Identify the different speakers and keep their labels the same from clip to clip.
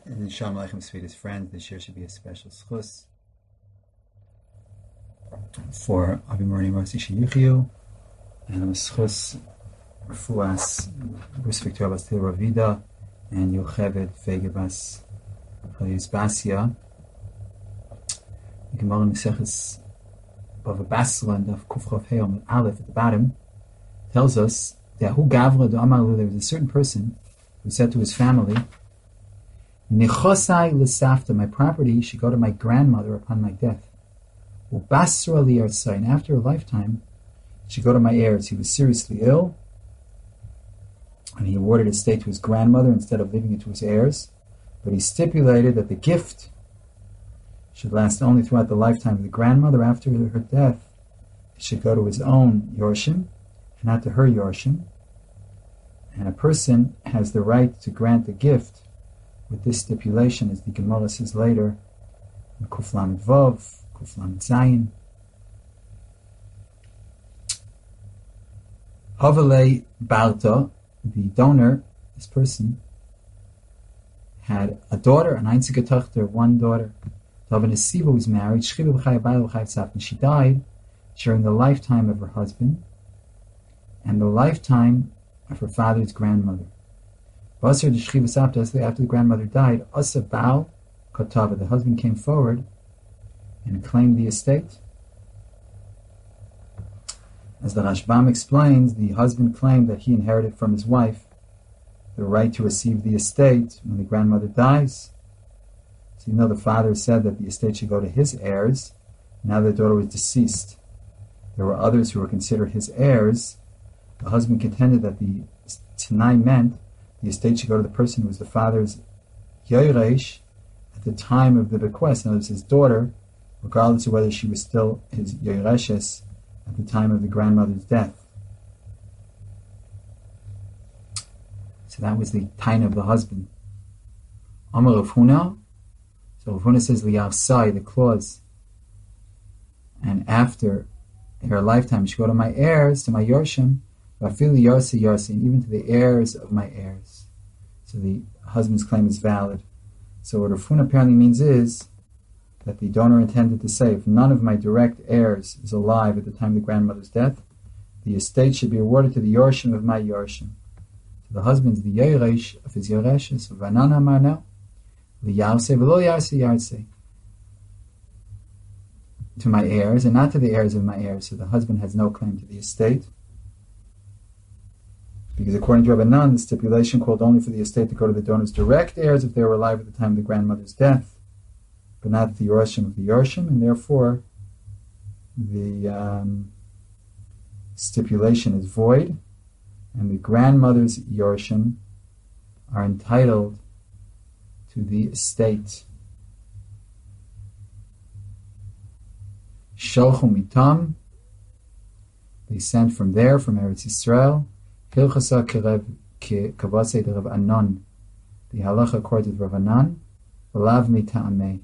Speaker 1: And Shalom Aleichem, sweetest friends. This year should be a special schus for Abimorni Rossi Sheyuchiu and a schus Refuas Bus Victoria Bas Til Ravida and Yocheved Vegebas Chayus Basia. The Gemara Meseches Bava Basra and of Kufchav Heom Aleph at the bottom tells us that Hu Gavra do Amalu, there was a certain person who said to his family, Nechosai l'safta, my property should go to my grandmother upon my death. Ubasra li'artzai, and after a lifetime, it should go to my heirs. He was seriously ill, and he awarded his estate to his grandmother instead of leaving it to his heirs. But he stipulated that the gift should last only throughout the lifetime of the grandmother. After her death, it should go to his own yorshim, and not to her yorshim. And a person has the right to grant a gift with this stipulation, as the Gemara says later, in Kuf Lamed Vav, Kuf Lamed Zayin. Havale Balta, the donor, this person, had a daughter, an einzige Tochter, one daughter. Daven Siva was married, and she died during the lifetime of her husband and the lifetime of her father's grandmother. After the grandmother died, Asa Baal Kotava, the husband came forward and claimed the estate. As the Rashbam explains, the husband claimed that he inherited from his wife the right to receive the estate when the grandmother dies. So even though the father said that the estate should go to his heirs, now the daughter was deceased, there were others who were considered his heirs. The husband contended that the Tanai meant the estate should go to the person who was the father's Yoresh at the time of the bequest. In other words, his daughter, regardless of whether she was still his Yoreshes at the time of the grandmother's death. So that was the taina of the husband. Amar Rav Huna. So Rav Huna says Liyarsai, the clause, and after her lifetime she go to my heirs, to my Yorshim, Vafili Yarsi Yarsi, and even to the heirs of my heirs. So the husband's claim is valid. So what Rav Huna apparently means is that the donor intended to say, if none of my direct heirs is alive at the time of the grandmother's death, the estate should be awarded to the Yorshim of my Yorshim. So the husband's the Yeresh of his Yereshes, so Vanan Amar now, Liyarse v'lo Yarse Yarse, to my heirs and not to the heirs of my heirs. So the husband has no claim to the estate, because according to Rabbanan, the stipulation called only for the estate to go to the donor's direct heirs if they were alive at the time of the grandmother's death, but not the Yorshim of the Yorshim, and therefore the stipulation is void, and the grandmother's Yorshim are entitled to the estate. Shalchu mitam, they sent from there, from Eretz Yisrael, Hilchasa Kavase de Rav Anan, the halacha according to Rav Anan, V'lav mita'ameh.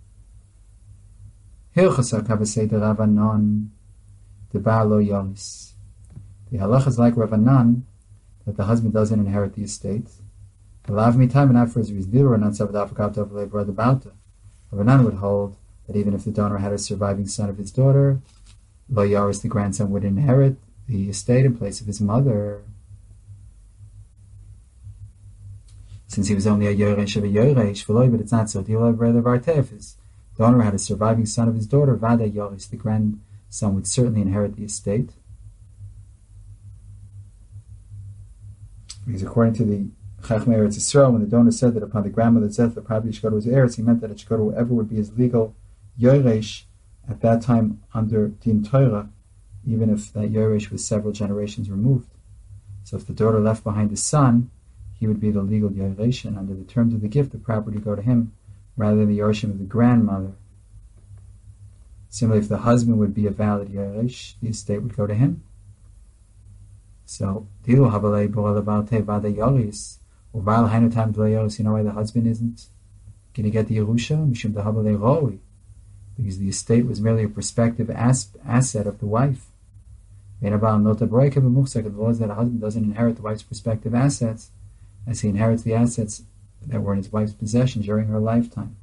Speaker 1: Hilchasa Kavase de Rav Anan, de Baal lo yalis. The halacha is like Rav Anan, that the husband doesn't inherit the estate. V'lav mita'ameh, not for his reason, or not savadafakav tavle brother Balta. Rav Anan would hold that even if the donor had a surviving son of his daughter, lo yaris, the grandson, would inherit the estate in place of his mother. Since he was only a Yoresh of a Yoresh, but it's not so. If his donor had a surviving son of his daughter, Vada Yoresh, the grandson would certainly inherit the estate. Because according to the Chachmei Eretz Yisrael, when the donor said that upon the grandmother's death the property should go to his heirs, he meant that it should go to whoever would be his legal Yoresh at that time under Din Torah, even if that Yoresh was several generations removed. So if the daughter left behind a son, he would be the legal Yoresh, and under the terms of the gift, the property would go to him, rather than the Yorshim of the grandmother. Similarly, if the husband would be a valid Yoresh, the estate would go to him. So, Dilu Habalei Borel Balte Vada Yoris, or Baal Hainu Tam Dle Yoris, you know why the husband isn't going to get the Yerusha? Mishum the Habalei Roi, because the estate was merely a prospective asset of the wife. The law is that a husband doesn't inherit the wife's prospective assets, as he inherits the assets that were in his wife's possession during her lifetime.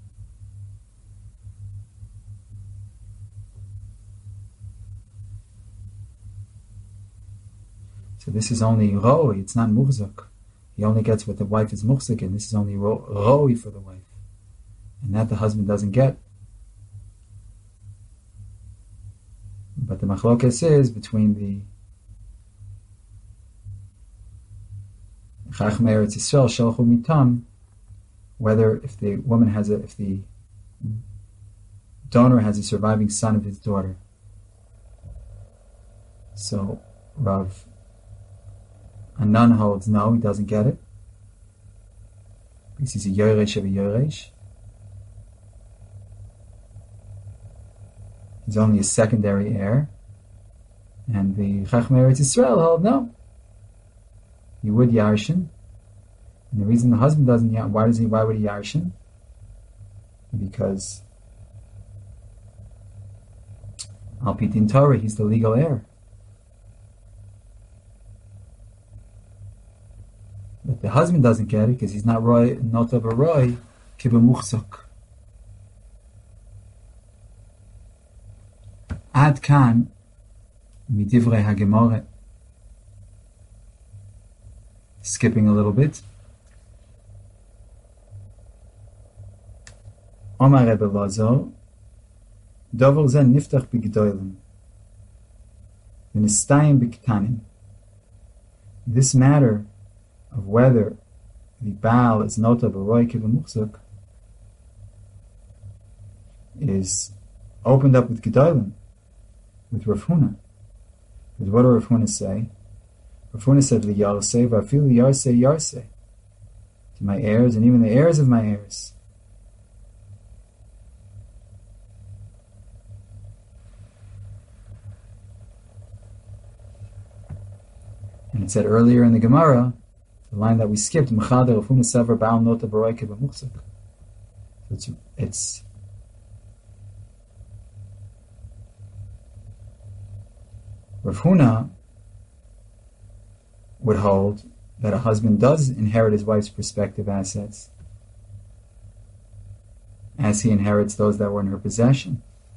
Speaker 1: So this is only roi, it's not muhzak. He only gets what the wife is muhzak in. This is only roi for the wife. And that the husband doesn't get. But the machlokas is between the Chachmei Eretz Yisrael Shalchu Mitam, whether if the donor has a surviving son of his daughter. So Rav Anan holds no, he doesn't get it, because he's a Yoresh of a Yoresh. He's only a secondary heir. And the Chachmei Eretz Yisrael hold no. He would yarshin. And the reason the husband doesn't why would he yarshin? Because Al Pi Din Torah, he's the legal heir. But the husband doesn't get it because he's not of a roy kibemuchzak. Ad kan midivrei hagemore. Skipping a little bit. Omar Rebbe Lazar, Dover zen niftach b'gdolim, v'nistayim b'ktanim. This matter of whether the Baal is nota b'roi kivemuchzuk is opened up with gedolim, with Rav Huna. Because what do Rav Huna say? Rav Huna said, "Liyarsei v'afilu yarsei yarsei," to my heirs and even the heirs of my heirs. And it said earlier in the Gemara, the line that we skipped, "Mechader Rav Huna sever Baal nota b'roi kivemuchzuk." It's Rav Huna would hold that a husband does inherit his wife's prospective assets as he inherits those that were in her possession.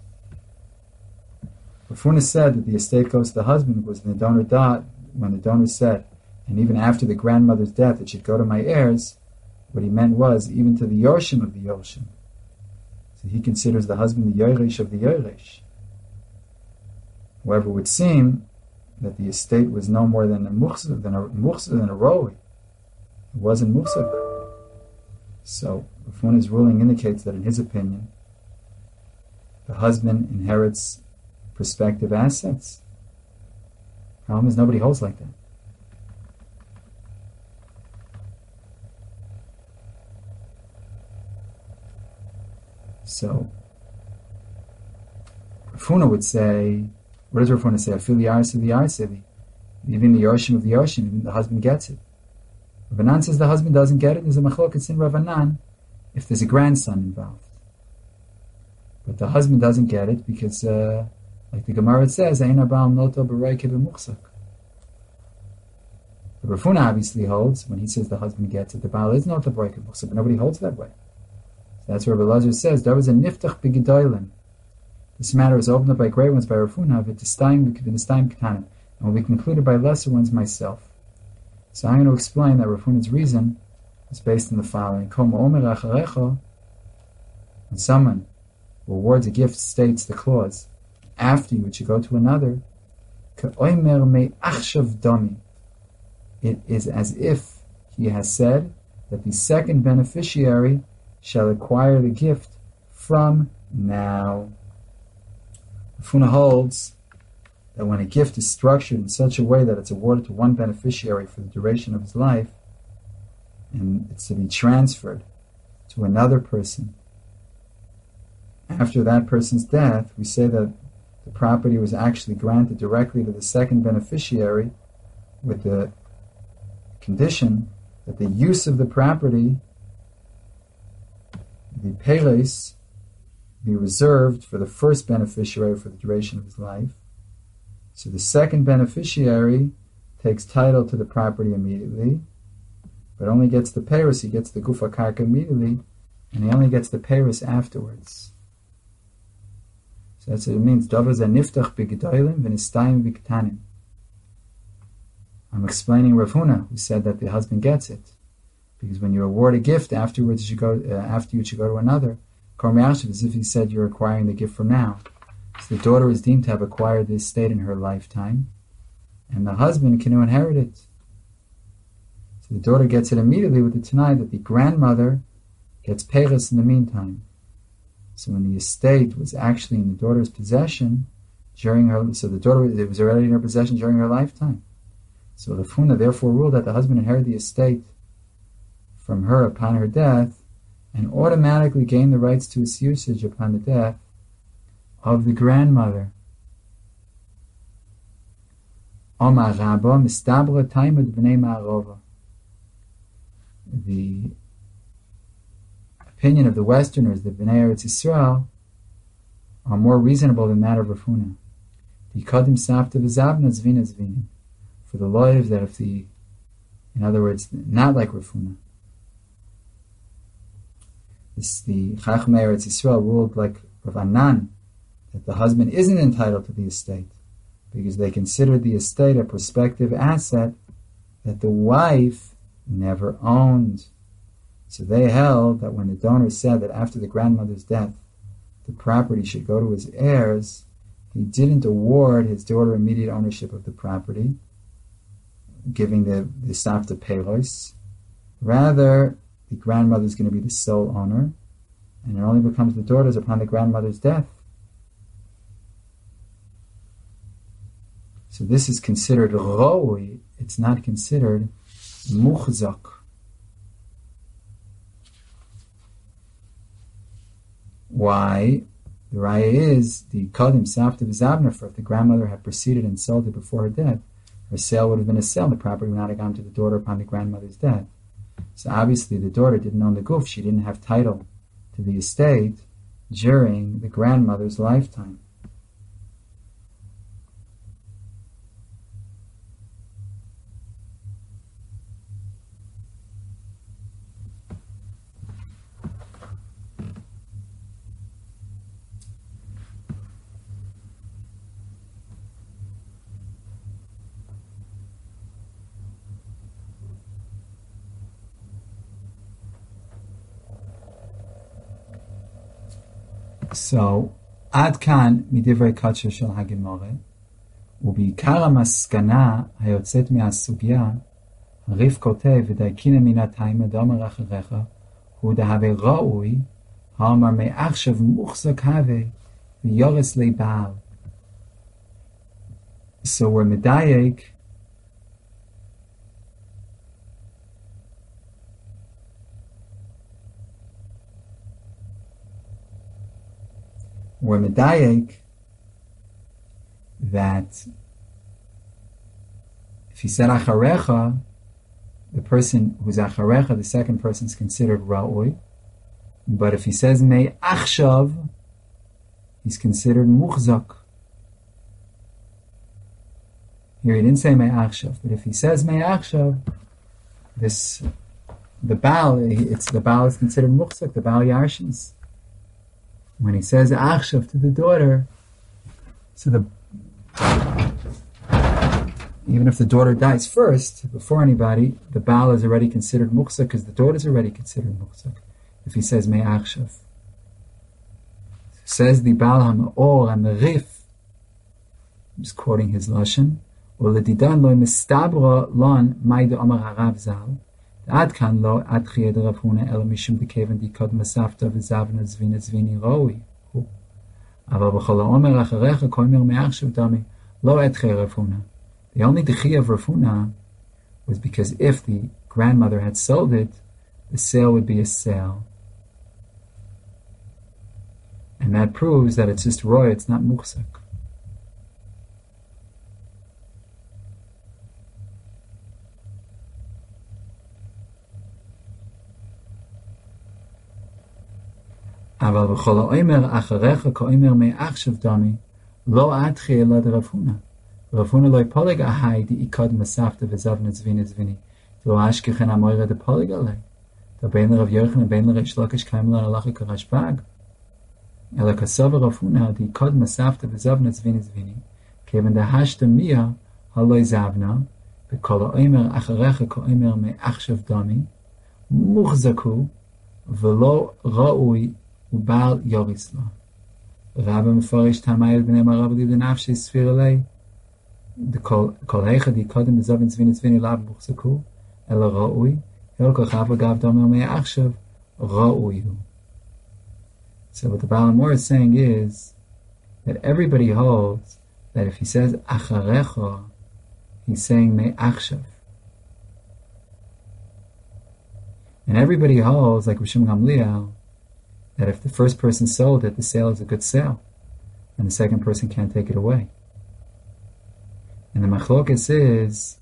Speaker 1: Rav Huna said that the estate goes to the husband was when the donor said, and even after the grandmother's death, it should go to my heirs. What he meant was even to the Yorshim of the Yorshim. So he considers the husband the Yoresh of the Yoresh. However, it would seem that the estate was no more than a muhzak, than a roi. It wasn't muhzak. So Rav Huna's ruling indicates that in his opinion, the husband inherits prospective assets. Problem is nobody holds like that. So Rav Huna would say, what does Rav Huna say? Afil yarsevi yarsevi. Even the Yorshim of the Yorshim, even the husband gets it. Rav Anan says the husband doesn't get it. There's a machlokas in Rav Anan if there's a grandson involved. But the husband doesn't get it because, like the Gemara says, Ein Abal Noto B'roi Kibemuchzak. Rav Huna obviously holds, when he says the husband gets it, the Baal is Noto B'roi Kibemuchzak, but nobody holds that way. So that's where Rabbi Lazar says, there was a niftach b'gedolim. This matter is opened up by great ones by Rav Huna, v'tistayim k'tanim, and will be concluded by lesser ones myself. So I'm going to explain that Rav Huna's reason is based on the following. When someone who awards a gift states the clause, after you it should go to another, it is as if he has said that the second beneficiary shall acquire the gift from now. Rav Huna holds that when a gift is structured in such a way that it's awarded to one beneficiary for the duration of his life, and it's to be transferred to another person after that person's death, we say that the property was actually granted directly to the second beneficiary with the condition that the use of the property, the peles, be reserved for the first beneficiary for the duration of his life. So the second beneficiary takes title to the property immediately, but only gets the peiros. He gets the gufa karka immediately, and he only gets the peiros afterwards. So that's what it means. I'm explaining Rav Huna, who said that the husband gets it, because when you award a gift, afterwards you should go to another. As if he said you're acquiring the gift from now. So the daughter is deemed to have acquired the estate in her lifetime, and the husband can inherit it. So the daughter gets it immediately with the Tanai that the grandmother gets peiros in the meantime. So when the estate was actually in the daughter's possession so the daughter, it was already in her possession during her lifetime. So the Funa therefore ruled that the husband inherited the estate from her upon her death, and automatically gained the rights to its usage upon the death of the grandmother. The opinion of the Westerners, the Bnei Eretz Yisrael, are more reasonable than that of Rav Huna. For the lawyers that in other words, not like Rav Huna. The Chachmei Eretz Yisrael ruled like Rav Anan, that the husband isn't entitled to the estate, because they considered the estate a prospective asset that the wife never owned. So they held that when the donor said that after the grandmother's death, the property should go to his heirs, he didn't award his daughter immediate ownership of the property, giving the Savta Peiros. Rather, the grandmother is going to be the sole owner, and it only becomes the daughter's upon the grandmother's death. So this is considered ro'i, it's not considered muchzak. Why? The raya is the kadim safta v'zabna, for if the grandmother had proceeded and sold it before her death, her sale would have been a sale, the property would not have gone to the daughter upon the grandmother's death. So obviously the daughter didn't own the guf, she didn't have title to the estate during the grandmother's lifetime. So, Ad Kan midivrei katsha shel hagimore, ובעיקר המסקנה היוצאת מהסוגיה, הריף כותב ודאיקינא מן התימא דאמר אחריך, הוא דהווה ראוי, האמר מעכשיו מוחזק הווה, ויורס לי בעל. So we're medayek that if he said acharecha, the person who's acharecha, the second person is considered ra'oi. But if he says mei achshav, he's considered muchzak. Here he didn't say mei achshav, but if he says mei achshav, the Baal is considered muchzak, the Baal Yarshins. When he says achshav to the daughter, so even if the daughter dies first, before anybody, the Baal is already considered muchzak because the daughter is already considered muchzak. If he says mei achshav, says the Baal HaMe'or HaMerif, I'm just quoting his lashon, ולדידן לא מסתברא לן מאי דאמר הרב ז"ל, עד כאן לא עד חיי דרב הונא אלא משום דכיוון דקודמא סבתא וזבנא זבינה זביני ראוי הוא. אבל בכל האומר אחריך כאומר מעכשיו דמי לא עד חיי רב הונא. The only dechy of Rav Huna was because if the grandmother had sold it, the sale would be a sale. And that proves that it's just roy, it's not muchzak. אבל בכל האומר אחריך כאומר מעכשיו דמי לא עד חיי אלא דרב הונא. רב הונא לא יפולג ahai di ikad masafta vezavna zvini zvini Lo ashkechen amoyre de poligale. Da bein Rav Yochanan and bein Reish Lakish kaim lan halacha karashbag. Ela kasav Rav Huna di kod masafta v'zavna zvini zvini. Kevin da hashta mia haloi zavna b'kol ha'omer acharecha ka'omer me'achshav dami muchzaku v'lo ra'ui ubal yorisla. Rabbi mefarish tamayel b'nei marav li l'nafshi sfir alei the kol hecha di kodem v'zavna zvini zvini lav muchzaku ela ra'ui elko chava gav dami me'achshav ra'uihu. So what the Baal HaMaor is saying is that everybody holds that if he says acharecha, he's saying me'achshav. And everybody holds, like Rishon Gamliel, that if the first person sold it, the sale is a good sale, and the second person can't take it away. And the machlokes is,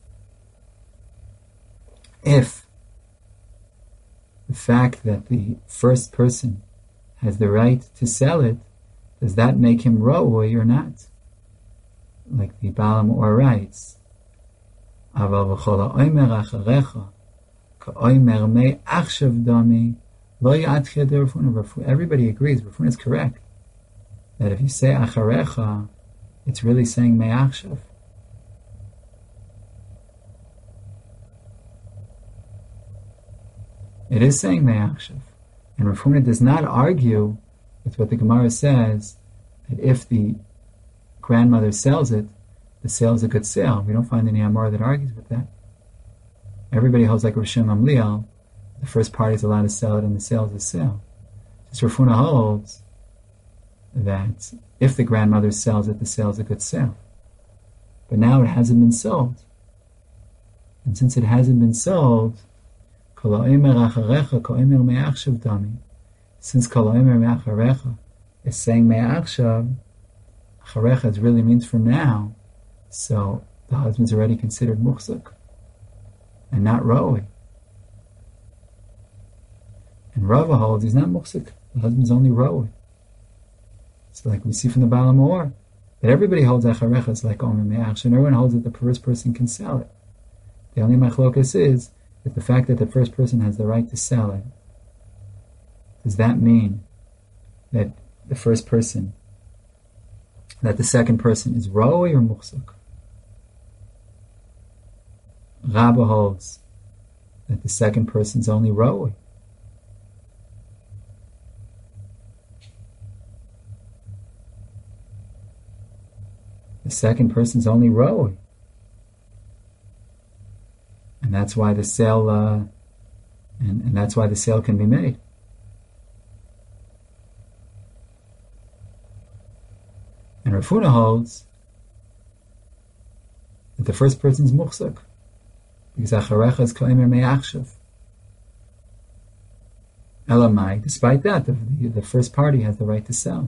Speaker 1: if the fact that the first person has the right to sell it, does that make him ra'oi or not? Like the Baal HaMaor writes, Aval v'chol ha'omer acharecha ka'omer me'achshav dami lo ya'atchia de Rav Huna. Everybody agrees, Rav Huna is correct, that if you say acharecha, it's really saying me'achshav. It is saying me'achshav. And Rav Huna does not argue with what the Gemara says, that if the grandmother sells it, the sale is a good sale. We don't find any Amar that argues with that. Everybody holds like Rishon Gamliel, the first party is allowed to sell it and the sale is a sale. Just Rav Huna holds that if the grandmother sells it, the sale is a good sale. But now it hasn't been sold. And since it hasn't been sold, since kol ha'omer me'acharecha is saying me'achshav, acharecha really means from now, so the husband's already considered muchzak and not ra'oi. And Rava holds he's not muchzak, the husband's only ra'oi. So like we see from the Baal HaMaor, that everybody holds acharecha is like omer me'achshav, and everyone holds that the first person can sell it. The only machlokas is that the fact that the first person has the right to sell it, does that mean that the first person, that the second person is ra'oi or muchzak? Rabba holds that the second person is only ra'oi. The second person is only ra'oi. And that's why the sale, and that's why the sale can be made. And Rav Huna holds that the first person is muchzak, because acharecha is ka'omer me'achshav. Elamai, despite that, the first party has the right to sell.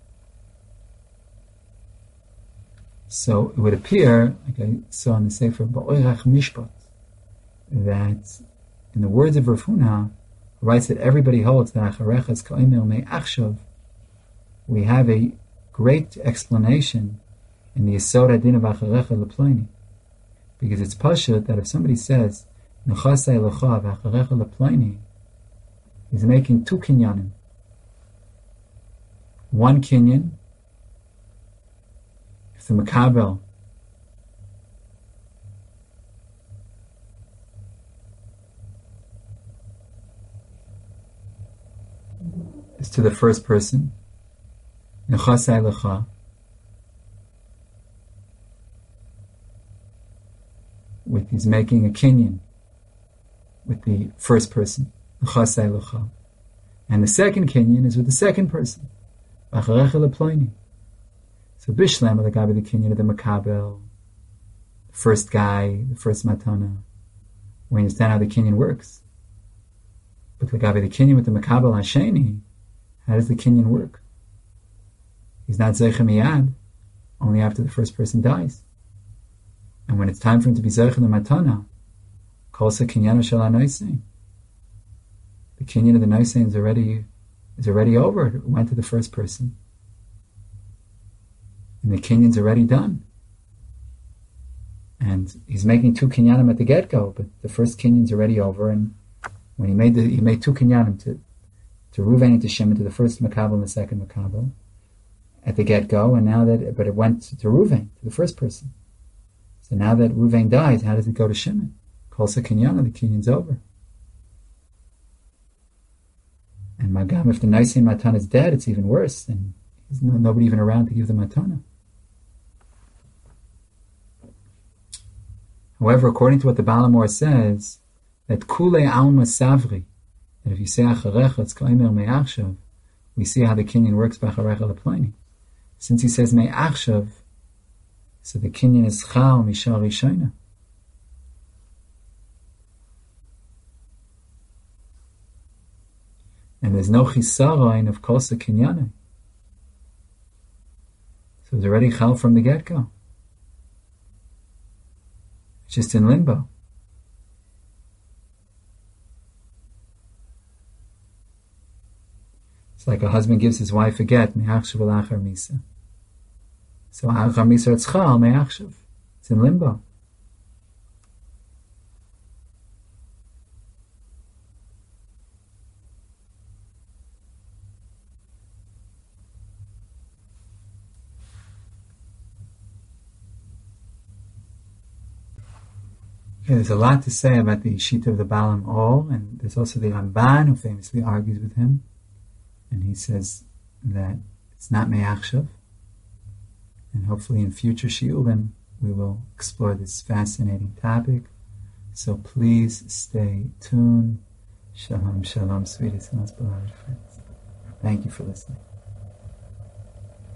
Speaker 1: So it would appear, like I saw in the Sefer Ba'orach Mishpat, that in the words of Rav Huna, who writes that everybody holds that acharecha is ka'omer me'achshav, we have a great explanation in the Yesod Adin of acharecha leploni, because it's pashut that if somebody says nechasei lecha v'acharecha leploni, he's making two kinyanim. One kinyan, if the makabel is to the first person, nechasei lecha, with he's making a kinyan with the first person, nechasei lecha, and the second kinyan is with the second person, acharecha leploni. So bishlam l'gabe the kinyan of the makabel, the first guy, the first matana. We understand how the kinyan works, but l'gabe the kinyan with the makabel hasheni, how does the kinyan work? He's not zeicha miyad, only after the first person dies. And when it's time for him to be zeicha the matana, kolsa kinyanu shel ha'nosein, the kinyan of the nosein is already over. It went to the first person, and the kinyan's already done. And he's making 2 kinyanim at the get-go, but the first kinyan's already over, and when he made 2 kinyanim to Ruvain and to Shimon, to the first makabel and the second makabel at the get-go, but it went to Ruvain, to the first person. So now that Ruvain dies, how does it go to Shimon? Kolsa kinyana, the kinyan's over. And Magam, if the Naisin Matana is dead, it's even worse, and there's nobody even around to give the Matana. However, according to what the Balamor says, that Kule Alma Savri, that if you say Acharecha, it's Klaimer Me'achshav, we see how the Kinyan works by Acharecha Leploni. Since he says Me'achshav, so the Kinyan is Chal Mishal Rishayna. And there's no Chisarain of Kosa Kinyane. So it's already Chal from the get-go. It's just in limbo. It's like a husband gives his wife a get, Me'achshav Achar Misa. So Achar Misa it's Chal, Me'achshav. It's in limbo. Okay, there's a lot to say about the Shita of the Balam Ol, and there's also the Ramban who famously argues with him, and he says that it's not Me'achshav, and hopefully in future shiurim we will explore this fascinating topic. So please stay tuned. Shalom, shalom, sweetest and most beloved friends. Thank you for listening.